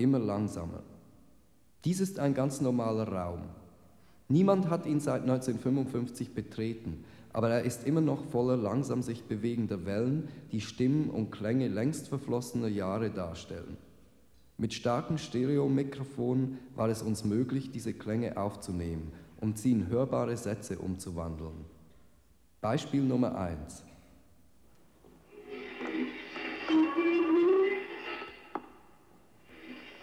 immer langsamer. Dies ist ein ganz normaler Raum. Niemand hat ihn seit 1955 betreten, aber er ist immer noch voller langsam sich bewegender Wellen, die Stimmen und Klänge längst verflossener Jahre darstellen. Mit starken Stereomikrofonen war es uns möglich, diese Klänge aufzunehmen und sie in hörbare Sätze umzuwandeln. Beispiel Nummer 1.